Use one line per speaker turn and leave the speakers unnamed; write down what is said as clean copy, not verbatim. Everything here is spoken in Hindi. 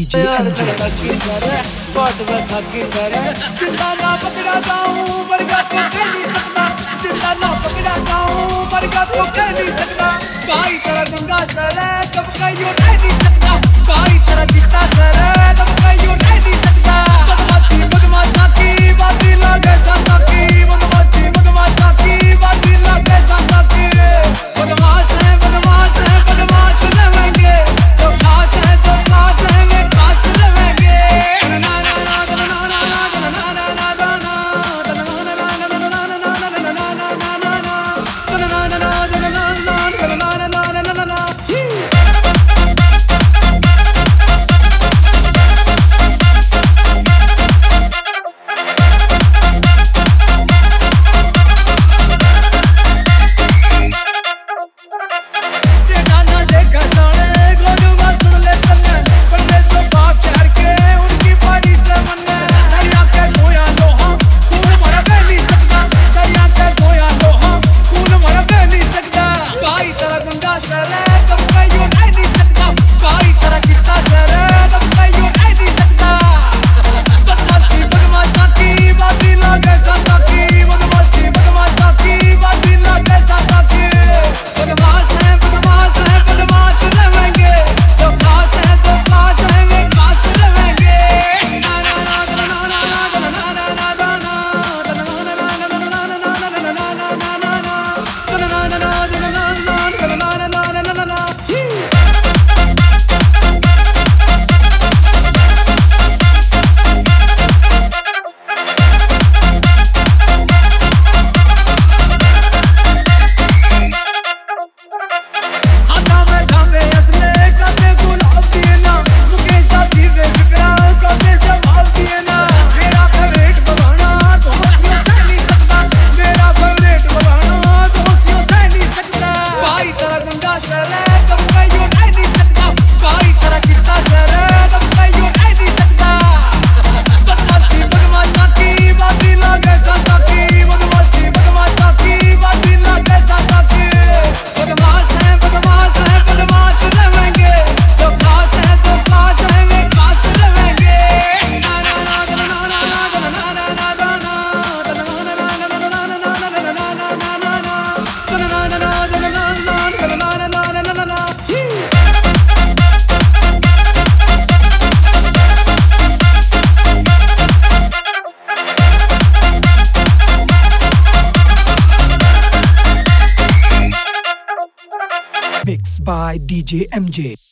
DJ MJ।
स्पॉट में थकी करे जिंदा ना पकड़ा जाऊं मरगा तो कह नहीं सकता, जिंदा ना पकड़ा जाऊं मरगा तो कह नहीं सकता। भाई तेरा गंगा चले कब कहियो नहीं सकता, भाई तेरा गीता चले कब कहियो नहीं सकता। बदमाशी बदमाशा की बाती लागे जाता की, बदमाशी बदमाशा की बाती लागे जाता की। बदमाश है बदमाश है बदमाश रहेंगे, जो खास है जो खास है वे खास रहेंगे।
Mixed by DJ MJ।